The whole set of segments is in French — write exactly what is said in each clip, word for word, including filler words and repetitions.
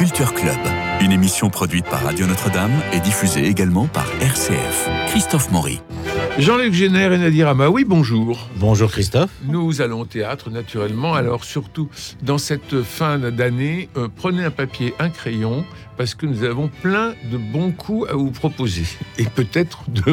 Culture Club, une émission produite par Radio Notre-Dame et diffusée également par R C F. Christophe Maury. Jean-Luc Génère et Nadir Amaoui, bonjour. Bonjour Christophe. Nous allons au théâtre naturellement, alors surtout dans cette fin d'année, euh, prenez un papier, un crayon, parce que nous avons plein de bons coups à vous proposer. Et peut-être de...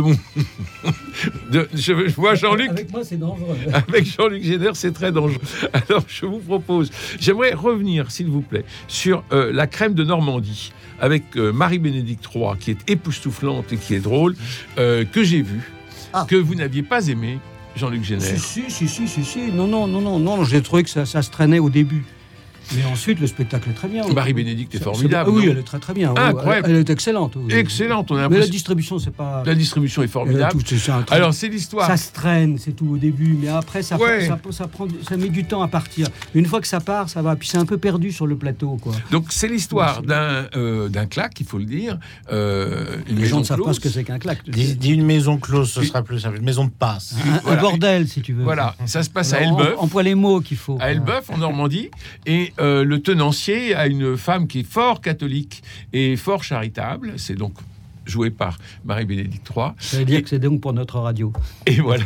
de je, je vois Jean-Luc... Avec moi, c'est dangereux. Avec Jean-Luc Génère, c'est très dangereux. Alors je vous propose, j'aimerais revenir, s'il vous plaît, sur euh, la crème de Normandie, avec euh, Marie-Bénédicte trois, qui est époustouflante et qui est drôle, euh, que j'ai vue. Ah. Que vous n'aviez pas aimé, Jean-Luc Génère. Si, si, si, si, si. Non, non, non, non, non. J'ai trouvé que ça, ça se traînait au début. Mais ensuite, le spectacle est très bien. Marie-Bénédicte est formidable. C'est... Oui, elle est très très bien. Incroyable. Elle, elle est excellente. Oui. Excellente. On a mais la distribution, c'est pas... La distribution est formidable. Euh, tout, c'est un Alors, c'est l'histoire. Ça se traîne, c'est tout au début. Mais après, ça, ouais. ça, ça, ça, prend, ça met du temps à partir. Une fois que ça part, ça va. Puis c'est un peu perdu sur le plateau, quoi. Donc, c'est l'histoire oui, d'un, euh, d'un claque, il faut le dire. Euh, une Les maison gens ne savent close. pas ce que c'est qu'un claque. Dis, dis une maison close, ce sera plus simple. Une maison de passe. Un, voilà. un bordel, si tu veux. Voilà. Ça se passe Alors, à Elbeuf. Emploie les mots qu'il faut. À Elbeuf, en Normandie. Et euh, le tenancier a une femme qui est fort catholique et fort charitable. C'est donc joué par Marie-Bénédicte trois. Ça veut dire et, que c'est donc pour notre radio. Et voilà.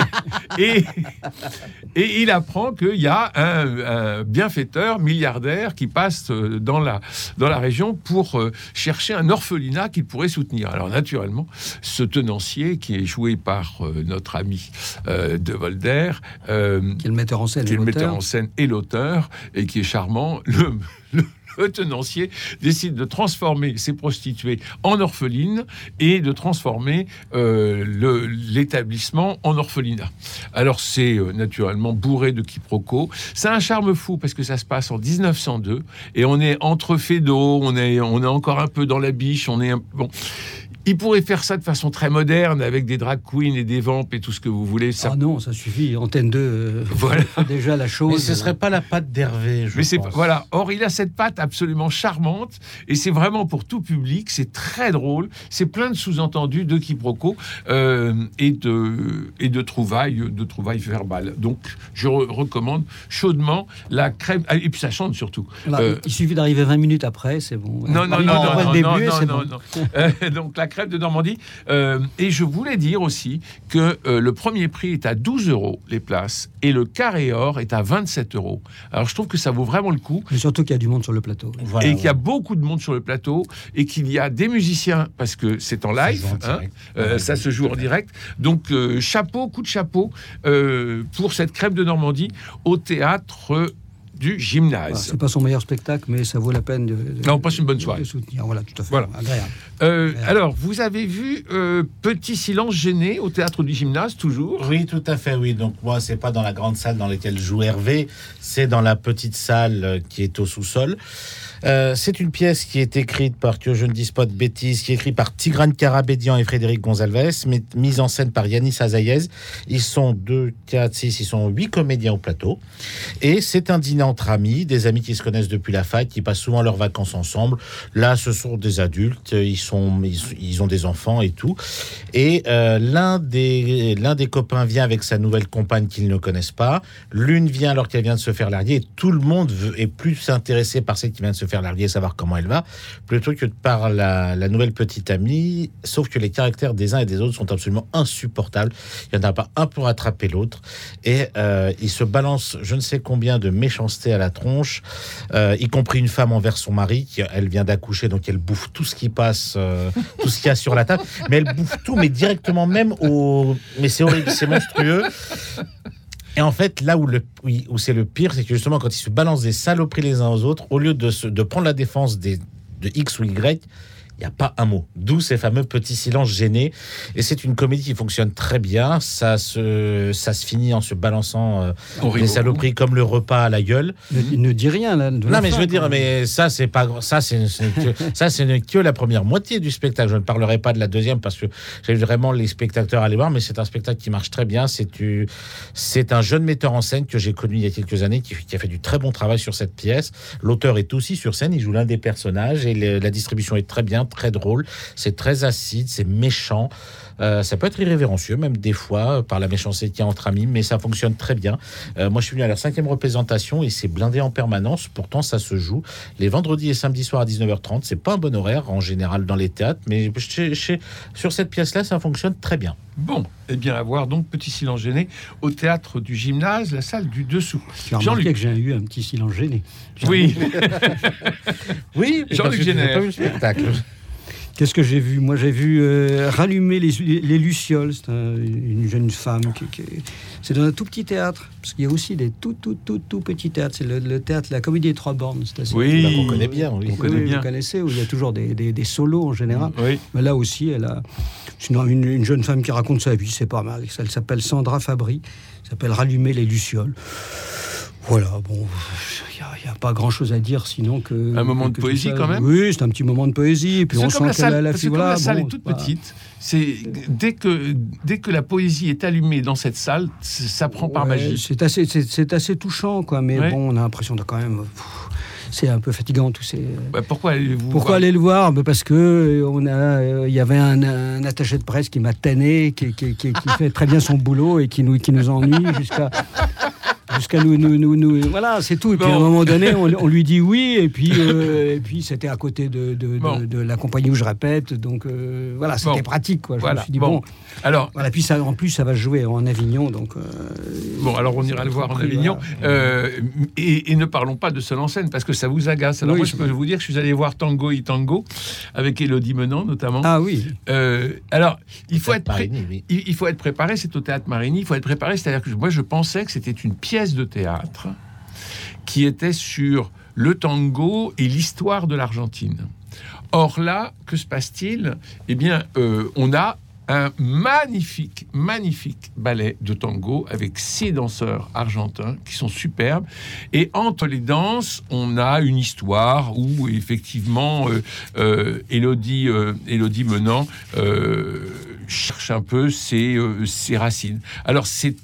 et, et il apprend qu'il y a un, un bienfaiteur milliardaire qui passe dans la, dans la région pour euh, chercher un orphelinat qu'il pourrait soutenir. Alors naturellement, ce tenancier qui est joué par euh, notre ami euh, De Volder, euh, qui est le metteur en scène, qui est le metteur en scène et l'auteur, et qui est charmant, le, le Le tenancier décide de transformer ses prostituées en orphelines et de transformer euh, le, l'établissement en orphelinat. Alors c'est euh, naturellement bourré de quiproquos. C'est un charme fou parce que ça se passe en dix-neuf cent deux et on est entre Feydeau, on est, on est encore un peu dans la biche, on est un, bon. Il pourrait faire ça de façon très moderne, avec des drag queens et des vampes et tout ce que vous voulez. Ça... Ah non, ça suffit. Antenne deux, euh, voilà. déjà la chose. Mais ce ne serait pas la patte d'Hervé, je Mais pense. c'est, voilà. Or, il a cette patte absolument charmante, et c'est vraiment pour tout public. C'est très drôle. C'est plein de sous-entendus, de quiproquos euh, et, de, et de trouvailles, de trouvailles verbales. Donc, je re- recommande chaudement la crème. Et puis, ça chante surtout. Là, euh... Il suffit d'arriver vingt minutes après, c'est bon. Non, non, non, non, non, début, non, non, c'est non, bon. non. Euh, donc, la crème de Normandie. Euh, et je voulais dire aussi que euh, le premier prix est à douze euros les places et le carré or est à vingt-sept euros. Alors je trouve que ça vaut vraiment le coup. Mais surtout qu'il y a du monde sur le plateau. Voilà, et ouais. qu'il y a beaucoup de monde sur le plateau et qu'il y a des musiciens parce que c'est en live, c'est hein, euh, ça se joue en direct. Donc euh, chapeau, coup de chapeau euh, pour cette crème de Normandie au théâtre du Gymnase. Ah, c'est pas son meilleur spectacle, mais ça vaut la peine de, de, non, on passe une bonne soirée. de soutenir. Voilà, tout à fait. Voilà. Agréable. Euh, Agréable. Alors, vous avez vu euh, Petit silence gêné au théâtre du Gymnase, toujours ? Oui, tout à fait, oui. Donc moi, c'est pas dans la grande salle dans laquelle joue Hervé, c'est dans la petite salle qui est au sous-sol. Euh, c'est une pièce qui est écrite par, que je ne dise pas de bêtises, qui est écrite par Tigran Karabédian et Frédéric Gonzalez, mais mise en scène par Yanis Azaïez. Ils sont deux, quatre, six, ils sont huit comédiens au plateau. Et c'est un dîner entre amis, des amis qui se connaissent depuis la fac, qui passent souvent leurs vacances ensemble. Là, ce sont des adultes, ils, sont, ils, ils ont des enfants et tout. Et euh, l'un, des, l'un des copains vient avec sa nouvelle compagne qu'ils ne connaissent pas. L'une vient alors qu'elle vient de se faire larguer. Et tout le monde veut, est plus intéressé par celle qui vient de se faire larguer, savoir comment elle va, plutôt que par la, la nouvelle petite amie. Sauf que les caractères des uns et des autres sont absolument insupportables. Il n'y en a pas un pour attraper l'autre. Et euh, ils se balancent je ne sais combien de méchanceté à la tronche, euh, y compris une femme envers son mari, qui, elle vient d'accoucher, donc elle bouffe tout ce qui passe, euh, tout ce qu'il y a sur la table. Mais elle bouffe tout, mais directement même au... Mais c'est horrible, c'est monstrueux. Et en fait, là où, le, où c'est le pire, c'est que justement, quand ils se balancent des saloperies les uns aux autres, au lieu de, se, de prendre la défense des, de X ou Y, il n'y a pas un mot. D'où ces fameux petits silences gênés. Et c'est une comédie qui fonctionne très bien. Ça se, ça se finit en se balançant euh, des saloperies comme le repas à la gueule. Il ne dit rien là. Non, mais fin, je veux dire, mais ça, c'est pas ça, c'est, c'est que, ça, c'est que la première moitié du spectacle. Je ne parlerai pas de la deuxième parce que j'ai vraiment les spectateurs à aller voir, mais c'est un spectacle qui marche très bien. C'est, tu, c'est un jeune metteur en scène que j'ai connu il y a quelques années qui, qui a fait du très bon travail sur cette pièce. L'auteur est aussi sur scène. Il joue l'un des personnages et le, la distribution est très bien. bien, très drôle. C'est très acide, c'est méchant. Euh, ça peut être irrévérencieux, même des fois, par la méchanceté qu'il y a entre amis, mais ça fonctionne très bien. Euh, moi, je suis venu à leur cinquième représentation et c'est blindé en permanence. Pourtant, ça se joue les vendredis et samedis soirs à dix-neuf heures trente. C'est pas un bon horaire, en général, dans les théâtres, mais chez, chez, sur cette pièce-là, ça fonctionne très bien. Bon, eh bien, à voir donc Petit Silence Gêné au théâtre du Gymnase, la salle du Dessous. J'ai remarqué que j'ai eu un petit silence gêné. Oui. Oui, Jean-Luc Génère. Pas vu le spectacle. Qu'est-ce que j'ai vu? Moi, j'ai vu euh, Rallumer les, les Lucioles. C'est un, une jeune femme qui, qui est... C'est dans un tout petit théâtre. Parce qu'il y a aussi des tout, tout, tout, tout petits théâtres. C'est le, le théâtre, la Comédie des Trois Bornes. C'est assez oui, bah, on connaît bien. Oui, on connaît oui, bien. Vous connaissez, où il y a toujours des, des, des solos en général. Oui. Mais là aussi, elle a c'est une, une, une jeune femme qui raconte sa vie. C'est pas mal. Elle s'appelle Sandra Fabry. Elle s'appelle Rallumer les Lucioles. Voilà, bon, il n'y a, a pas grand-chose à dire sinon que... Un moment que de poésie ça, quand même. Oui, c'est un petit moment de poésie. Et puis c'est on comme sent la qu'elle salle, a la parce que comme voilà, la salle bon, est toute c'est pas- petite, c'est, dès, que, dès que la poésie est allumée dans cette salle, c'est- ça prend par Ouais, magie. C'est assez, c'est, c'est assez touchant, quoi. Mais Ouais. bon, on a l'impression de quand même... pff, c'est un peu fatigant, tous ces... Bah, pourquoi allez-vous Pourquoi voir aller le voir? Ben parce que euh, on a, euh, il y avait un, un attaché de presse qui m'a tanné, qui, qui, qui, qui fait très bien son boulot et qui nous, qui nous ennuie jusqu'à jusqu'à nous, nous, nous, nous- voilà, c'est tout. Et puis Bon. à un moment donné, on, on lui dit oui, et puis, euh, et puis c'était à côté de, de, de, Bon. de la compagnie où je répète, donc euh, voilà, c'était Bon. pratique, quoi. Je Voilà. me suis dit Bon. bon, Alors, voilà. Puis ça, en plus, ça va jouer en Avignon, donc. euh, bon, alors on ira le voir en compris, Avignon. voilà. Euh, et, et ne parlons pas de seul en scène, parce que ça vous agace. Alors Oui, moi, c'est je peux vous dire que je suis allé voir Tango et Tango, avec Élodie Menant notamment. Ah oui. Euh, alors, il faut, être pré- Marigny, oui. il, il faut être préparé, c'est au Théâtre Marigny, il faut être préparé, c'est-à-dire que moi je pensais que c'était une pièce de théâtre qui était sur le tango et l'histoire de l'Argentine. Or là, que se passe-t-il? Eh bien, euh, on a un magnifique, magnifique ballet de tango avec six danseurs argentins qui sont superbes. Et entre les danses, on a une histoire où, effectivement, euh, euh, Élodie, euh, Élodie Menant euh, cherche un peu ses, euh, ses racines. Alors, c'est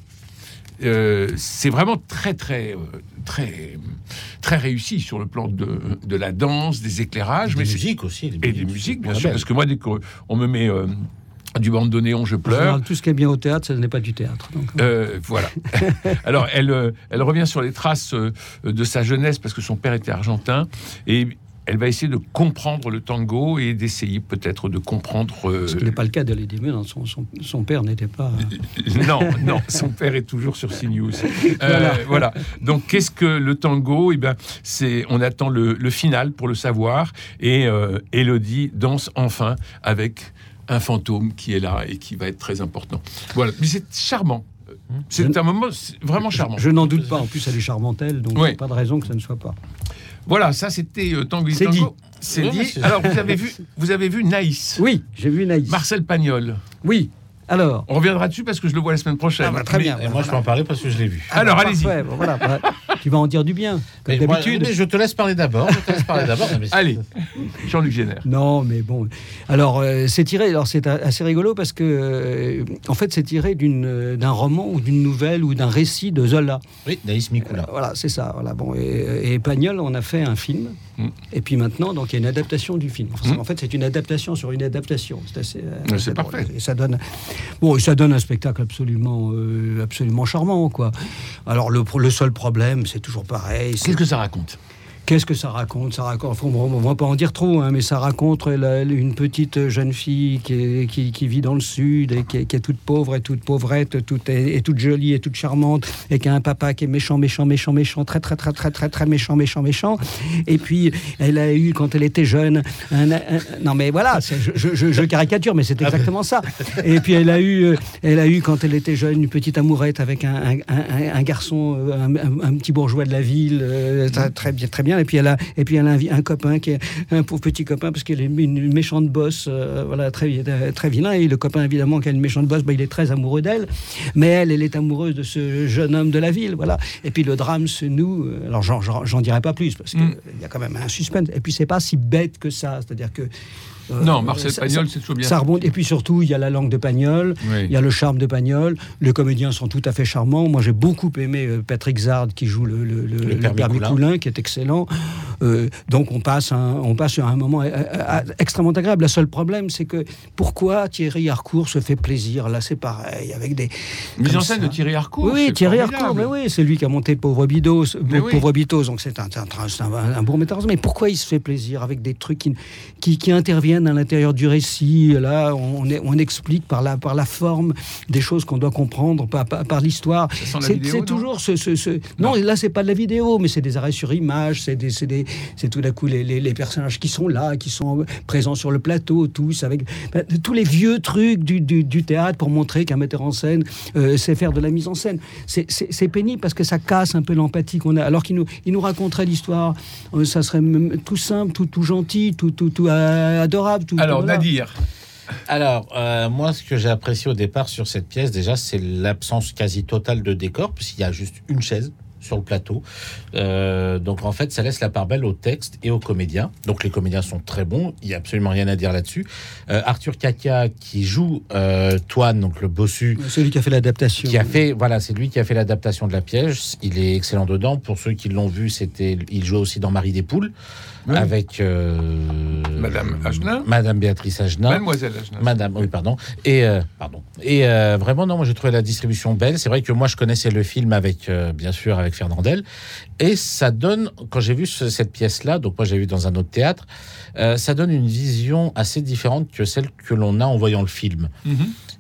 euh, c'est vraiment très, très, euh, très, très réussi sur le plan de, de la danse, des éclairages. Des mais c'est- musiques aussi. et des musiques, bien Ouais, sûr, belle. parce que moi, dès qu'on me met euh, du bandoneon, je En pleure. général, tout ce qui est bien au théâtre, ça n'est pas du théâtre. Donc, Euh, voilà. Alors, elle, euh, elle revient sur les traces euh, de sa jeunesse, parce que son père était argentin, et elle va essayer de comprendre le tango et d'essayer peut-être de comprendre... euh, ce qui n'est pas le cas de Lady Menant. Son, son, son père n'était pas. non, non, son père est toujours sur CNews. Euh, Voilà. voilà. Donc, qu'est-ce que le tango? Eh ben, c'est, on attend le, le final pour le savoir. Et euh, Élodie danse enfin avec un fantôme qui est là et qui va être très important. Voilà. Mais c'est charmant. C'est Je- un moment c'est vraiment charmant. Je n'en doute pas. En plus, elle est charmante, elle, donc il Oui. n'y a pas de raison que ça ne soit pas. Voilà, ça c'était euh, Tango et C'est Tango. dit. C'est Oui, dit. mais c'est- Alors, vous avez vu, vous avez vu Naïs. Oui, j'ai vu Naïs. Marcel Pagnol. Oui. Alors. On reviendra dessus parce que je le vois la semaine prochaine. Ah bah, très Mais- bien. Et moi, je peux en parler parce que je l'ai vu. Alors, bah, allez-y. parfait, bon, voilà, bah, tu vas en dire du bien, comme Mais moi, d'habitude. mais je te laisse parler d'abord. Je te laisse parler d'abord. Mais c'est- Allez, Jean-Luc Génère. Non, mais bon. Alors, euh, c'est tiré. Alors, c'est a- assez rigolo parce que, euh, en fait, c'est tiré d'une, euh, d'un roman ou d'une nouvelle ou d'un récit de Zola. Oui, Naïs Mikula. Euh, voilà, c'est ça. Voilà, bon. Et, et Pagnol, on a fait un film. Mm. Et puis maintenant, donc, il y a une adaptation du film. Enfin, Mm. En fait, c'est une adaptation sur une adaptation. C'est assez. euh, Mais assez c'est drôle. parfait. Et ça donne. Bon, et ça donne un spectacle absolument, euh, absolument charmant, quoi. Alors, le, le seul problème, c'est toujours pareil. c'est- Qu'est-ce que ça raconte? Qu'est-ce que ça raconte? Ça raconte. Enfin, on ne va pas en dire trop, hein, mais ça raconte la- une petite jeune fille qui, est- qui, qui vit dans le sud et qui est, qui est toute pauvre et toute pauvrette, toute, et, et toute jolie et toute charmante, et qui a un papa qui est méchant, méchant, méchant, méchant, très, très, très, très, très, très méchant, méchant, méchant. Et puis, elle a eu, quand elle était jeune, un, un- non mais voilà, c'est- je, je- je- je caricature, mais c'est exactement ça. Et puis, elle a eu, euh, elle a eu quand elle était jeune, une petite amourette avec un, un, un- un garçon, euh, un, un- un petit bourgeois de la ville, euh, très, très bien, très bien. Et puis elle a, et puis elle a un, vi- un copain qui est un pauvre petit copain parce qu'elle est une méchante bosse, euh, voilà, très, très vilain. Et le copain évidemment qui a une méchante bosse, bah, il est très amoureux d'elle, mais elle, elle est amoureuse de ce jeune homme de la ville, voilà. Et puis le drame se noue. euh, Alors j'en, j'en, j'en dirai pas plus parce qu'il Mm. y a quand même un suspense. Et puis c'est pas si bête que ça, c'est-à-dire que euh, Non, Marcel ça- Pagnol, ça- c'est toujours bien. Ça remonte. Et puis surtout, il y a la langue de Pagnol. Oui. Il y a le charme de Pagnol. Les comédiens sont tout à fait charmants. Moi, j'ai beaucoup aimé euh, Patrick Zard qui joue le, le, le- le permis permis Coulin. Coulin, qui est excellent. Euh, donc on passe, un, on passe un moment euh, euh, extrêmement agréable. Le seul problème, c'est que pourquoi Thierry Harcourt se fait plaisir? Là, c'est pareil, avec des... Mise en scène ça. de Thierry Harcourt. Oui, Thierry Harcourt, mais oui, c'est lui qui a monté le Pauvre Bitos, le oui. Pauvre Bitos, donc c'est un, un, c'est un, un bon metteur en scène. Mais pourquoi il se fait plaisir avec des trucs qui, qui, qui interviennent à l'intérieur du récit? Là, on, est, on explique par la, par la forme des choses qu'on doit comprendre, par, par, par l'histoire. C'est, vidéo, c'est toujours ce... ce, ce... Non, non, là, c'est pas de la vidéo, mais c'est des arrêts sur image, c'est, des, c'est, des, c'est tout d'un coup les, les, les personnages qui sont là, qui sont présents sur le plateau, tous, avec ben, tous les vieux trucs du, du, du théâtre pour montrer qu'un metteur en scène euh, sait faire de la mise en scène. C'est, c'est, c'est pénible parce que ça casse un peu l'empathie qu'on a. Alors qu'il nous, il nous raconterait l'histoire, euh, ça serait même tout simple, tout, tout gentil, tout, tout, tout euh, adorable. Tout, Alors, tout, voilà. Nadir. Alors, euh, moi, ce que j'ai apprécié au départ sur cette pièce, déjà, c'est l'absence quasi totale de décor, puisqu'il y a juste une chaise sur le plateau. Euh, donc, en fait, ça laisse la part belle au texte et aux comédiens. Donc, les comédiens sont très bons. Il n'y a absolument rien à dire là-dessus. Euh, Arthur Caca, qui joue euh, Toine, donc le bossu. Celui qui a fait l'adaptation. Qui a fait, voilà, c'est lui qui a fait l'adaptation de la pièce. Il est excellent dedans. Pour ceux qui l'ont vu, c'était, il jouait aussi dans Marie des Poules. Oui. Avec euh, Madame Agenin, Madame Béatrice Agenin, Mademoiselle Agenin, Madame, oui, pardon, et euh, pardon, et euh, vraiment non, moi j'ai trouvé la distribution belle. C'est vrai que moi je connaissais le film avec, euh, bien sûr, avec Fernandel, et ça donne, quand j'ai vu ce, cette pièce-là, donc moi j'ai vu dans un autre théâtre, euh, ça donne une vision assez différente que celle que l'on a en voyant le film. Mm-hmm.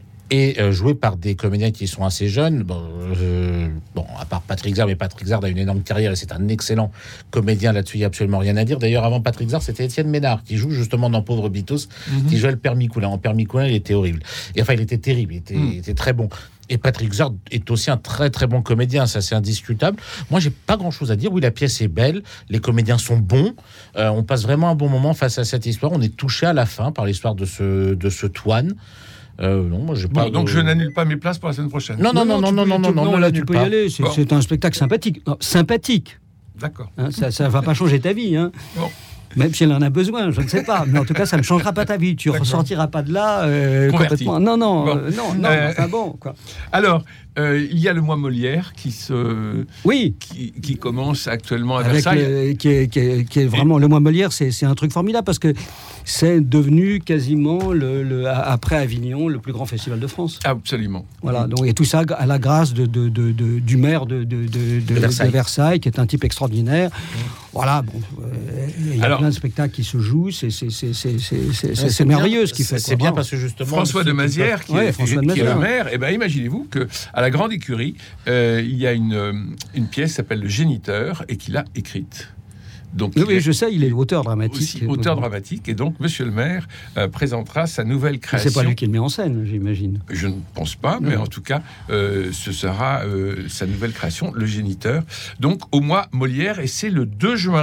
Et euh, joué par des comédiens qui sont assez jeunes. Bon, euh, bon, à part Patrick Zard, mais Patrick Zard a une énorme carrière et c'est un excellent comédien. Là-dessus, il n'y a absolument rien à dire. D'ailleurs, avant Patrick Zard, c'était Étienne Ménard qui joue justement dans Pauvre Bitos, mm-hmm. qui jouait le père Micoulin. En père Micoulin, il était horrible. Et enfin, il était terrible, il était, mm. il était très bon. Et Patrick Zard est aussi un très très bon comédien, ça c'est indiscutable. Moi, j'ai pas grand-chose à dire. Oui, la pièce est belle, les comédiens sont bons. Euh, on passe vraiment un bon moment face à cette histoire. On est touché à la fin par l'histoire de ce, de ce Toine. Euh, non, moi, j'ai bon, pas donc de... je n'annule pas mes places pour la semaine prochaine. Non, non, non, non, non, non, non, non, non, là tu peux y aller. C'est, bon. c'est un spectacle sympathique, non, sympathique. D'accord. Hein, ça, ça va pas changer ta vie, hein. Bon. Même si elle en a besoin, je ne sais pas. Mais en tout cas, ça ne changera pas ta vie. Tu ne ressortiras pas de là euh, complètement. Non, non, bon. euh, non, non. Euh, enfin bon, quoi. Alors, euh, il y a le mois Molière qui se, oui, qui, qui commence actuellement à Avec Versailles, le, qui, est, qui, est, qui est vraiment Et... le mois Molière. C'est, c'est un truc formidable parce que c'est devenu quasiment le, le, après Avignon le plus grand festival de France. Absolument. Voilà. Donc et tout ça à la grâce de, de, de, de du maire de, de, de, de, de, Versailles. de Versailles, qui est un type extraordinaire. Mmh. Voilà. Bon, euh, il y a Alors, plein de spectacles qui se jouent. C'est, c'est, c'est, c'est, c'est, c'est, c'est, c'est merveilleux ce qu'il fait. C'est bien parce que justement François de Mazières, qui, ouais, qui, qui est le maire. Et ben imaginez-vous que à la Grande Écurie, euh, il y a une une pièce qui s'appelle Le Géniteur et qu'il a écrite. Donc, oui, oui je sais, il est auteur dramatique. Aussi auteur dramatique, et donc Monsieur le maire euh, présentera sa nouvelle création. C'est pas lui qui le met en scène, j'imagine. Je ne pense pas, mais non. En tout cas, euh, ce sera euh, sa nouvelle création, Le Géniteur. Donc au mois Molière, et c'est le deux juin.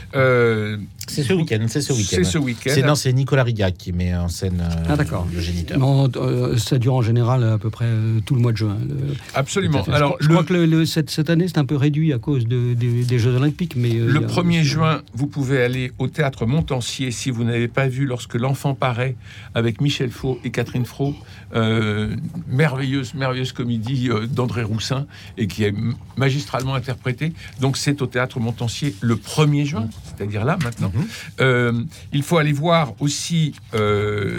Euh, c'est ce week-end, c'est ce week-end. C'est ce week-end. C'est, non, c'est Nicolas Rigac qui met en scène euh, ah, d'accord. Le Géniteur. Non, euh, ça dure en général à peu près euh, tout le mois de juin. Le... Absolument. Je, Alors, je le... crois que le, le, cette, cette année, c'est un peu réduit à cause de, de, des Jeux Olympiques. Mais, euh, le a, premier juin, vous pouvez aller au Théâtre Montansier si vous n'avez pas vu Lorsque l'enfant paraît avec Michel Faux et Catherine Frot. Euh, merveilleuse, merveilleuse comédie euh, d'André Roussin et qui est magistralement interprétée. Donc c'est au Théâtre Montansier le premier juin, c'est-à-dire là maintenant. Mm-hmm. Euh, il faut aller voir aussi euh,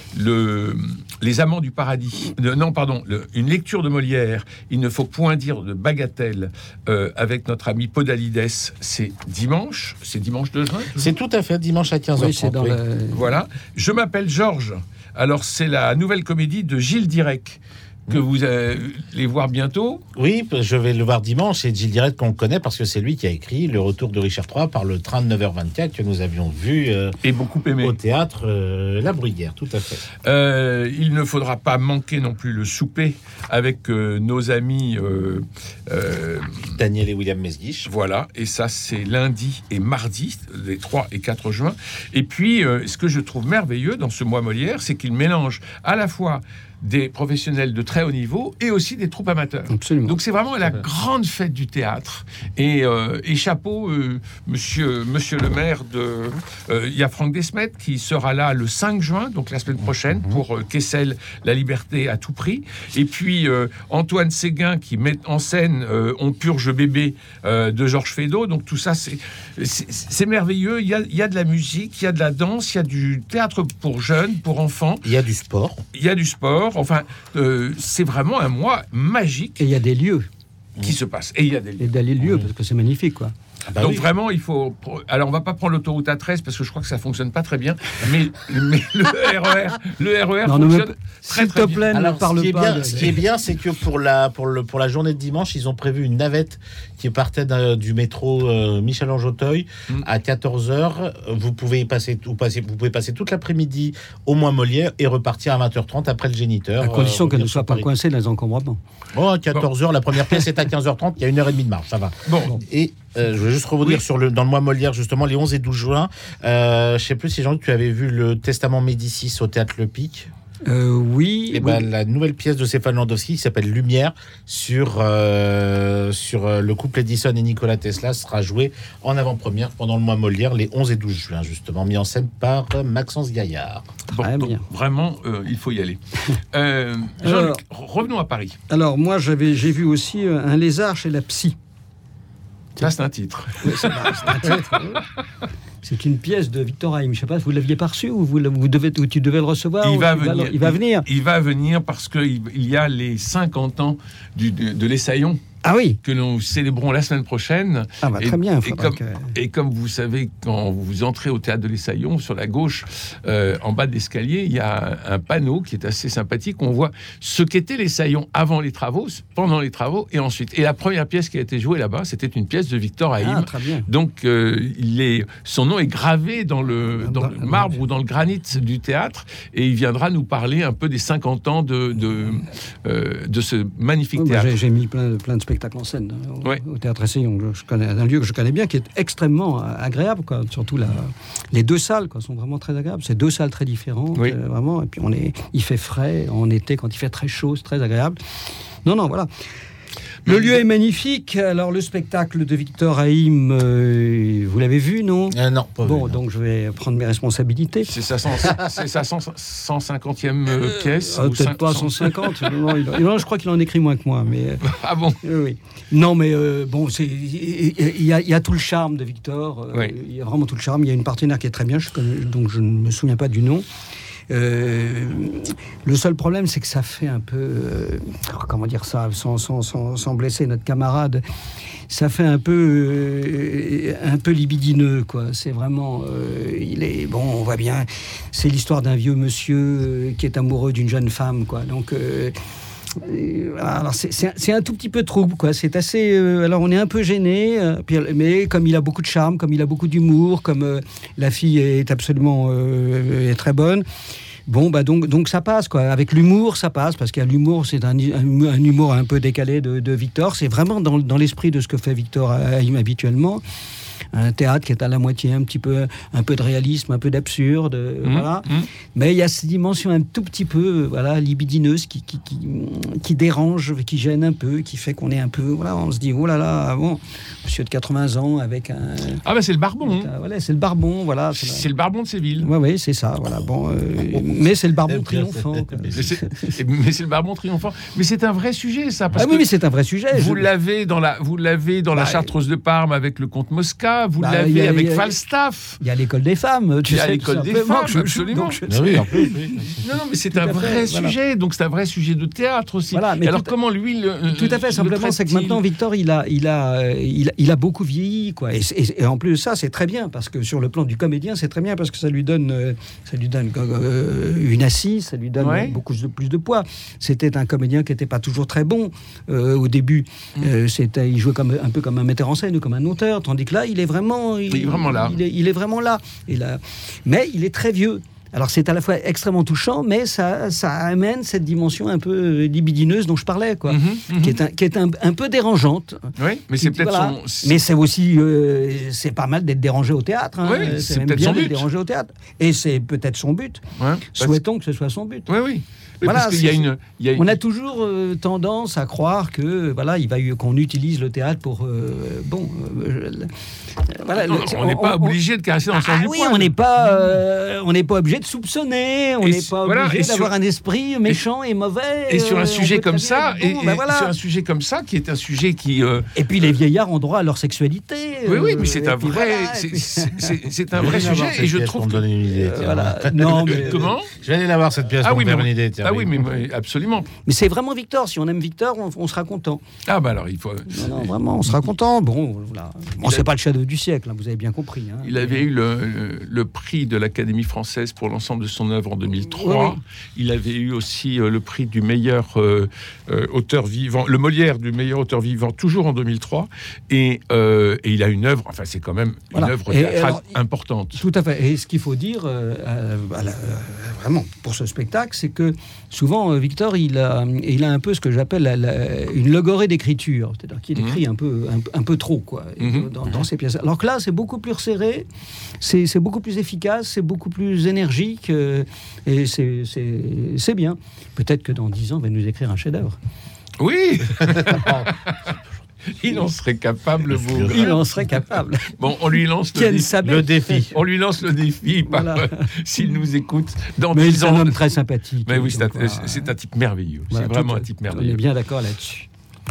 le, Les Amants du Paradis. Euh, non, pardon, le, une lecture de Molière. Il ne faut point dire de bagatelle euh, avec notre ami Podalides. C'est dimanche. C'est dimanche deux juin. C'est tout à fait dimanche à quinze heures trente. Oui, c'est dans oui. la... Voilà. Je m'appelle Georges. Alors, c'est la nouvelle comédie de Gilles Direct, que vous allez voir bientôt. Oui, je vais le voir dimanche. Et Gilles Direct, qu'on connaît parce que c'est lui qui a écrit Le Retour de Richard trois par le train de neuf heures vingt-quatre que nous avions vu euh, et beaucoup aimé au théâtre euh, La Bruyère, tout à fait. Euh, il ne faudra pas manquer non plus le souper avec euh, nos amis euh, euh, Daniel et William Mesguich. Voilà, et ça c'est lundi et mardi, les trois et quatre juin. Et puis, euh, ce que je trouve merveilleux dans ce mois Molière, c'est qu'il mélange à la fois des professionnels de très haut niveau et aussi des troupes amateurs. Absolument. Donc c'est vraiment la grande fête du théâtre. Et, euh, et chapeau, euh, monsieur, monsieur le maire de... Euh, il y a Franck Desmet qui sera là le cinq juin, donc la semaine prochaine, pour euh, Kessel, la liberté à tout prix. Et puis euh, Antoine Séguin qui met en scène euh, On purge bébé euh, de Georges Feydeau. Donc tout ça, c'est, c'est, c'est merveilleux. Il y, a, il y a de la musique, il y a de la danse, il y a du théâtre pour jeunes, pour enfants. Il y a du sport. Il y a du sport. Enfin, euh, c'est vraiment un mois magique. Et il y a des lieux. Qui se passe. Et il y a des lieux. Et d'aller lieux, parce que c'est magnifique, quoi. Ah bah Donc oui. vraiment, il faut... Alors, on va pas prendre l'autoroute A treize parce que je crois que ça fonctionne pas très bien, mais, mais le R E R, le R E R Non, ne me- fonctionne très S'il très te bien. plaît, ne Alors, parle ce qui est pas. bien, de- ce qui est bien, c'est que pour la pour le pour la journée de dimanche, ils ont prévu une navette qui partait d'un- du métro euh, Michel-Ange Auteuil Mm. à quatorze heures. Vous pouvez y passer ou passer vous pouvez passer toute l'après-midi au Mois Molière et repartir à vingt heures trente après le géniteur. À condition euh, qu'elle ne revenir soit sur pas Paris. coincée dans les encombrements. Bon, à quatorze heures, la première pièce est à quinze heures trente. Il y a une heure et demie de marche, ça va. Bon, Et euh, je veux juste rebondir Oui. sur le dans le Mois Molière justement les onze et douze juin. Euh, je sais plus si Jean tu avais vu le Testament Médicis au théâtre Le Pic. Euh, oui. Et oui. ben, la nouvelle pièce de Stéphane Landowski qui s'appelle Lumière sur, euh, sur euh, le couple Edison et Nikola Tesla sera jouée en avant-première pendant le mois Molière les onze et douze juin, justement, mis en scène par euh, Maxence Gaillard. bon, Très donc, bien. vraiment, euh, il faut y aller. Euh, Alors- Jean-Luc, revenons à Paris. Alors, moi, j'avais, j'ai vu aussi euh, Un lézard chez la psy. Ça, c'est un titre. Oui, c'est, c'est un titre, oui. C'est une pièce de Victor Haïm. Je ne sais pas, vous l'aviez pas reçu ou vous, vous devez, ou tu devais le recevoir Il ou va tu venir. Il va venir. Il va venir parce qu'il il y a les cinquante ans du, de, de l'Essaillon Ah oui. que nous célébrons la semaine prochaine. Ah bah, Et- très bien. et faudra comme- que- Et comme vous savez, quand vous entrez au théâtre de l'Essaillon, sur la gauche, euh, en bas de l'escalier, il y a un, un panneau qui est assez sympathique. On voit ce qu'était l'Essaillon avant les travaux, pendant les travaux et ensuite. Et la première pièce qui a été jouée là-bas, c'était une pièce de Victor Haïm. Ah, très bien. Donc, euh, il est, son nom est gravé dans le, dans Dans- le marbre ou dans le granit du théâtre, et il viendra nous parler un peu des cinquante ans de, de, euh, de ce magnifique Oui, moi, théâtre. j'ai, j'ai mis plein, de- plein de spectacles en scène hein, au, Ouais. au théâtre Essaillon. Je, je connais un lieu que je connais bien, qui est extrêmement euh, agréable, quoi. Surtout la, les deux salles, quoi, sont vraiment très agréables. C'est deux salles très différentes, Oui. euh, vraiment. Et puis on est, il fait frais en été, quand il fait très chaud, c'est très agréable. Non, non, voilà. Le lieu est magnifique. Alors le spectacle de Victor Haïm, euh, vous l'avez vu, non? Euh, non, pas Bon, vu, non. donc je vais prendre mes responsabilités. C'est sa, cent- c'est sa cent- cent cinquantième euh, pièce. Ah, ou peut-être cinq- pas cent- cent cinquante. non, il- non, je crois qu'il en écrit moins que moi, mais. euh, Ah bon. Oui, oui. Non, mais euh, bon, c'est il y, a- il y a tout le charme de Victor. euh, Oui. Il y a vraiment tout le charme. Il y a une partenaire qui est très bien, je connais, donc je ne me souviens pas du nom. Euh, le seul problème, c'est que ça fait un peu, euh, comment dire ça, sans, sans, sans, sans blesser notre camarade, ça fait un peu, euh, un peu libidineux, quoi. C'est vraiment, euh, il est bon, on voit bien. C'est l'histoire d'un vieux monsieur euh, qui est amoureux d'une jeune femme, quoi. Donc euh, euh, alors c'est, c'est, un- c'est un tout petit peu trouble, quoi. C'est assez. euh, alors on est un peu gêné, euh, puis, mais comme il a beaucoup de charme, comme il a beaucoup d'humour, comme euh, la fille est absolument euh, est très bonne. Bon, bah donc, donc ça passe, quoi. Avec l'humour, ça passe, parce qu'il y a l'humour, c'est un, un, un humour un peu décalé de, de Victor. C'est vraiment dans, dans l'esprit de ce que fait Victor Haïm habituellement. Un théâtre qui est à la moitié un petit peu, un peu de réalisme, un peu d'absurde, Mmh, voilà. mmh. Mais il y a cette dimension un tout petit peu, voilà, libidineuse qui, qui, qui, qui dérange, qui gêne un peu, qui fait qu'on est un peu, voilà, on se dit, oh là là, bon, monsieur de quatre-vingts ans avec un, Ah ben c'est le Barbon. hein. un- voilà, c'est le Barbon, voilà. c'est la- C'est le Barbon de Séville. Ouais, ouais, c'est ça, voilà. Bon, euh, mais c'est le Barbon Eh bien, triomphant. c'est- quoi. Mais c'est, mais c'est le Barbon triomphant. Mais c'est un vrai sujet, ça. Parce Ah oui, que mais c'est un vrai sujet. vous je- l'avez dans la, vous l'avez dans la Bah, Chartreuse de Parme avec le comte Mosca. Vous bah, il l'avez y a- avec il y a- Falstaff. Il y a l'école des femmes, tu Il y a sais. l'école tout des simplement, femmes, que je- absolument. donc je- Ah oui, en plus, oui. Non, non, mais c'est Tout un à vrai fait, voilà. sujet. Donc c'est un vrai sujet de théâtre aussi. Voilà, mais Et alors tout à- comment lui le, Tout à fait. le Simplement, c'est que traite-t-il maintenant, Victor, il a, il a, euh, il, a- il a beaucoup vieilli, quoi. Et, et- et en plus de ça, c'est très bien parce que sur le plan du comédien, c'est très bien parce que ça lui donne, euh, ça lui donne euh, une assise, ça lui donne Ouais. beaucoup de plus de poids. C'était un comédien qui n'était pas toujours très bon euh, au début. Euh, c'était, il jouait comme un peu comme un metteur en scène ou comme un auteur, tandis que là, il est vraiment, Il est vraiment là. Il est, il est vraiment là. Et là, mais il est très vieux. Alors c'est à la fois extrêmement touchant, mais ça, ça amène cette dimension un peu libidineuse dont je parlais, quoi, Mhm, mhm. qui est, un, qui est un, un peu dérangeante. Oui, mais c'est Qui- peut-être voilà. son. Mais c'est aussi, euh, c'est pas mal d'être dérangé au théâtre. hein. Oui, c'est c'est même peut-être bien son d'être but. dérangé au théâtre. Et c'est peut-être son but. Ouais, parce- Souhaitons que ce soit son but. Oui, oui. Mais Voilà, parce qu'il y a c'est- une, il y a une- On a toujours euh, tendance à croire que voilà, il va y- qu'on utilise le théâtre pour euh, bon. euh, le- voilà, Non, le- on n'est pas obligé de caresser dans le sens Ah du oui, poil. on n'est pas, euh, on n'est pas obligé de soupçonner, on Et n'est su- pas voilà, obligé et sur- d'avoir un esprit méchant et, mauvais. Et sur euh, un on sujet peut comme très ça, bien et, dire, bon, et ben voilà. sur un sujet comme ça, qui est un sujet qui, euh, Et puis les vieillards ont droit à leur sexualité. oui, oui, euh, mais c'est et un puis vrai, voilà, et c'est- puis- c'est c'est- c'est un Je vrai vais aller voir sujet, cette et je pièce trouve pour me que, donner une idée. euh, tiens. voilà. Non, mais, comment Je vais aller la voir cette pièce Ah pour oui, me faire mais- une idée. tiens, Ah oui, oui. mais mais absolument. mais c'est vraiment Victor. Si on aime Victor, on, on sera content. Ah bah alors il faut. Non, non, vraiment, on sera content. Bon, voilà. Bon, Il c'est a- pas le chef-d'œuvre du siècle, hein, vous avez bien compris. Hein. Il avait eu le, le- le prix de l'Académie française pour l'ensemble de son œuvre en deux mille trois. Oui, oui. Il avait eu aussi euh, le prix du meilleur euh, euh, auteur vivant, le Molière du meilleur auteur vivant, toujours en deux mille trois. Et, euh, et il a une œuvre, enfin c'est quand même une Voilà. œuvre Et théâtrale alors, il- importante. Tout à fait. Et ce qu'il faut dire, euh, euh, à la- euh, vraiment, pour ce spectacle, c'est que souvent, euh, Victor, il a, il a un peu ce que j'appelle la- la- une logorée d'écriture. C'est-à-dire qu'il Mhm. écrit un peu, un, un peu trop, quoi, et, Mhm. dans, dans ses pièces. Alors que là, c'est beaucoup plus resserré, c'est c'est beaucoup plus efficace, c'est beaucoup plus énergique, euh, et c'est- c'est c'est bien. Peut-être que dans dix ans, il va nous écrire un chef-d'œuvre. Oui. Il en serait capable, vous. Il en serait capable. Bon, on lui lance le Ken défi. Sabet. Le défi. On lui lance le défi par- Voilà. s'il nous écoute dans Mais dix c'est un ans. homme très sympathique. Mais oui, c'est un, Donc, voilà. c'est un type merveilleux. Voilà, c'est vraiment tout- un type On est merveilleux. bien d'accord là-dessus.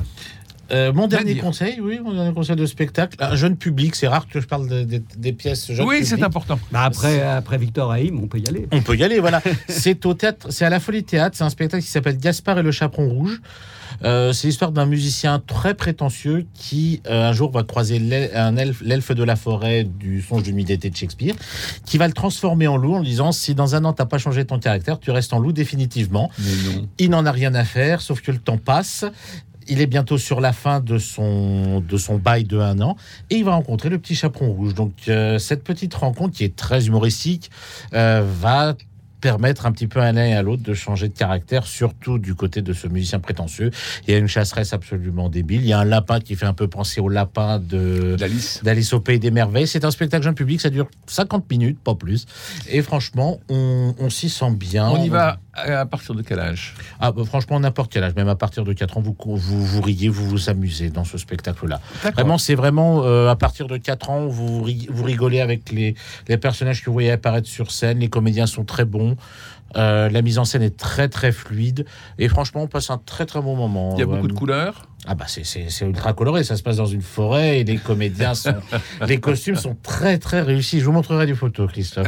Euh, mon dernier dire. conseil, oui, mon dernier conseil de spectacle, un jeune public. C'est rare que je parle de- de- des pièces jeunes Oui, public. c'est important. Bah après, après Victor Haïm, on peut y aller. On peut y aller, voilà. C'est au théâtre, c'est à la Folie Théâtre. C'est un spectacle qui s'appelle Gaspard et le Chaperon Rouge. Euh, c'est l'histoire d'un musicien très prétentieux qui euh, un jour va croiser l'el- un elfe, l'elfe de la forêt du Songe d'une nuit d'été de Shakespeare, qui va le transformer en loup en lui disant si dans un an t'as pas changé ton caractère, tu restes en loup définitivement. Mais non. Il n'en a rien à faire, sauf que le temps passe. Il est bientôt sur la fin de son, de son bail de un an et il va rencontrer le petit chaperon rouge. Donc, euh, cette petite rencontre qui est très humoristique euh, va permettre un petit peu à l'un et à l'autre de changer de caractère, surtout du côté de ce musicien prétentieux. Il y a une chasseresse absolument débile. Il y a un lapin qui fait un peu penser au lapin de D'Alice. d'Alice au Pays des Merveilles. C'est un spectacle jeune public, ça dure cinquante minutes, pas plus. Et franchement, on, on s'y sent bien. On y va à à partir de quel âge? Ah, bah, franchement, n'importe quel âge, même à partir de quatre ans, vous, vous, vous riez, vous vous amusez dans ce spectacle-là. Vraiment, c'est vraiment euh, à partir de quatre ans, vous, ri- vous rigolez avec les, les personnages que vous voyez apparaître sur scène. Les comédiens sont très bons. Euh, la mise en scène est très très fluide. Et franchement, on passe un très très bon moment. Il y a beaucoup Euh, de couleurs. Ah bah c'est, c'est, c'est ultra coloré, ça se passe dans une forêt et les comédiens sont... les costumes sont très très réussis. Je vous montrerai des photos, Christophe.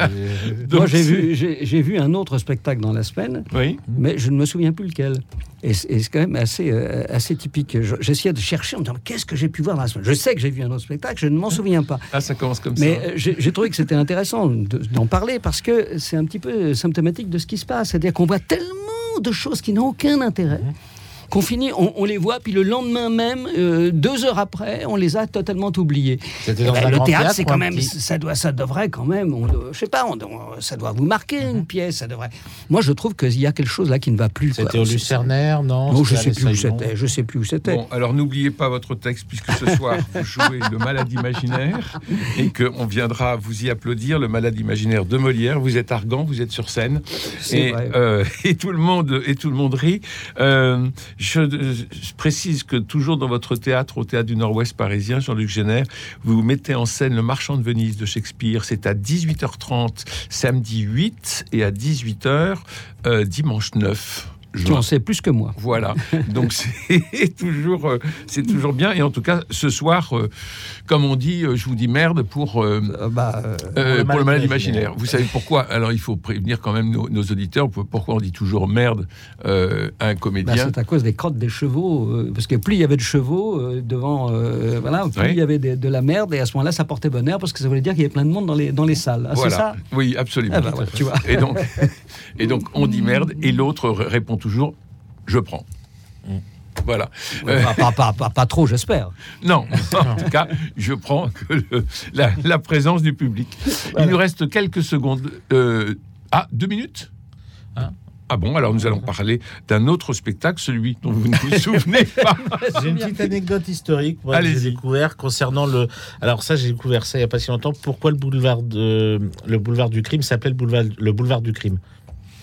Donc, Moi, j'ai c'est- vu, j'ai, j'ai vu un autre spectacle dans la semaine, Oui. mais je ne me souviens plus lequel. Et c'est, et c'est quand même assez, euh, assez typique. Je- j'essayais de chercher en me disant qu'est-ce que j'ai pu voir dans la semaine. Je sais que j'ai vu un autre spectacle, je ne m'en souviens pas. Ah, ça commence comme Mais ça. euh, j'ai, j'ai trouvé que c'était intéressant de- d'en parler parce que c'est un petit peu symptomatique de ce qui se passe. C'est-à-dire qu'on voit tellement de choses qui n'ont aucun intérêt. Qu'on finit, on, on les voit, puis le lendemain même, euh, deux heures après, on les a totalement oubliés. C'était Eh dans ben, un le grand théâtre, théâtre c'est ou quand un même, petit- ça doit, ça devrait quand même, on, doit- je sais pas, on, on- ça doit vous marquer une pièce, ça devrait. Moi, je trouve qu'il y a quelque chose là qui ne va plus. quoi. C'était au Lucernaire, non? Non, je C'était sais à plus où l'Essaillon. c'était. Je sais plus où c'était. Bon, alors n'oubliez pas votre texte, puisque ce soir, vous jouez le Malade imaginaire et qu'on viendra vous y applaudir, le Malade imaginaire de Molière. Vous êtes argant, vous êtes sur scène. C'est Et, vrai. euh, et, tout le monde, et tout le monde rit. Euh, je, je précise que toujours dans votre théâtre, au Théâtre du Nord-Ouest parisien, Jean-Luc Génère, vous mettez en scène Le Marchand de Venise de Shakespeare. C'est à dix-huit heures trente, samedi huit, et à dix-huit heures, euh, dimanche neuf. Tu juin. en sais plus que moi. Voilà, donc c'est toujours, euh, c'est toujours bien. Et en tout cas, ce soir, euh, comme on dit, euh, je vous dis merde pour, euh, Euh, bah, euh, euh, pour le malade imaginaire. imaginaire. Vous savez pourquoi? Alors, il faut prévenir quand même nos, nos auditeurs pourquoi on dit toujours merde euh, à un bah, comédien. c'est à cause des crottes des chevaux, euh, parce que plus il y avait de chevaux euh, devant, euh, voilà, plus Oui. il y avait de, de la merde, et à ce moment-là, ça portait bonheur parce que ça voulait dire qu'il y avait plein de monde dans les, dans les salles. Ah, Voilà. C'est ça. Oui, absolument. Ah bah ouais, tu vois. Et donc, et donc, on dit merde, et l'autre r- répond toujours je prends. Voilà. Euh, Pas, pas, pas, pas, pas trop, j'espère. Non, en tout cas, je prends que le- la, la présence du public. Il nous reste quelques secondes. Euh, ah, deux minutes Ah. Ah bon, alors nous allons parler d'un autre spectacle, celui dont vous ne vous souvenez pas. J'ai une petite anecdote historique moi, que j'ai Allez-y. découvert concernant le. Alors ça, j'ai découvert ça il y a pas si longtemps. Pourquoi le boulevard de le boulevard du crime s'appelle le boulevard le boulevard du crime?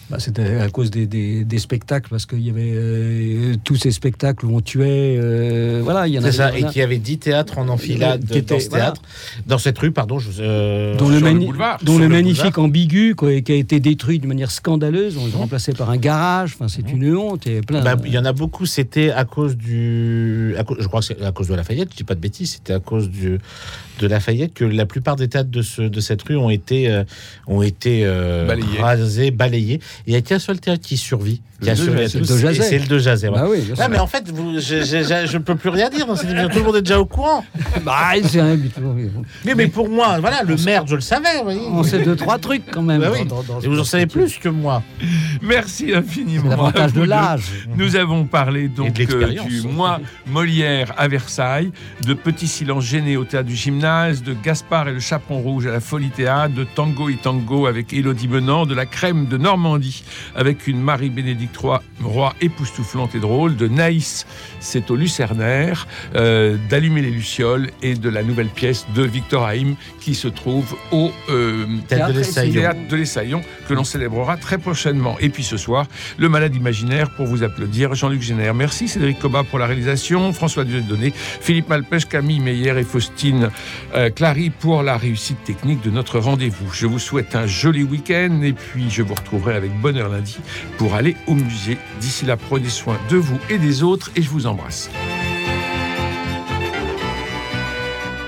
Bah, c'était à cause des, des, des spectacles, parce qu'il y avait euh, tous ces spectacles où on tuait. Euh, voilà, il y en C'est avait. ça, et qu'il y avait dix théâtres en enfilade Qui dans était- ce théâtre, dans cette rue, pardon. Je, euh, dont le, sur le mani- boulevard, dont sur le le magnifique boulevard. ambigu, quoi, qui a été détruit de manière scandaleuse. On l'a remplacé par un garage. Enfin, c'est une honte. Et plein. Bah, il y en a beaucoup, c'était à cause du. À cause, je crois que c'est à cause de Lafayette, je dis pas de bêtises, c'était à cause du, de Lafayette que la plupart des théâtres de, ce, de cette rue ont été, euh, ont été euh, Balayés. rasés, balayés. Et il n'y a qu'un seul théâtre qui survit, qui Le a de survécu à Jazet. tous, Le de et Jazet. c'est le de Jazet. ouais. Bah oui, bien sûr. Ah, mais en fait, vous, je, je, je, je ne peux plus rien dire dans cette émission. Tout le monde est déjà au courant. Bah, c'est un- Mais, mais pour moi, voilà, le maire, je le savais. Vous voyez. on sait deux, trois trucs quand même. Bah oui. dans- dans- dans- Et vous en savez plus que moi. Merci C'est infiniment. l'avantage à de vous deux. l'âge. Nous avons parlé Et donc de l'expérience. euh, du mois Molière à Versailles, de Petit Silence gêné au théâtre du Gymnase, de Gaspard et le Chaperon Rouge à la Folie Théâtre, de Tango et Tango avec Élodie Menant, de La Crème de Normandie avec une Marie-Bénédicte Roy époustouflante et drôle, de Naïs, c'est au Lucernaire, euh, d'Allumer les Lucioles et de la nouvelle pièce de Victor Haïm qui se trouve au euh, Théâtre de Théâtre l'Essaillon. Théâtre de l'Essaillon que l'on célébrera très prochainement. Et puis ce soir, le Malade imaginaire pour vous applaudir, Jean-Luc Génère. Merci Cédric Cobat pour la réalisation, François Dieudonné, Philippe Malpêche, Camille Meyer et Faustine euh, Clary pour la réussite technique de notre rendez-vous. Je vous souhaite un joli week-end et puis je vous retrouverai avec bonheur lundi pour aller au musée. D'ici là, prenez soin de vous et des autres et je vous embrasse.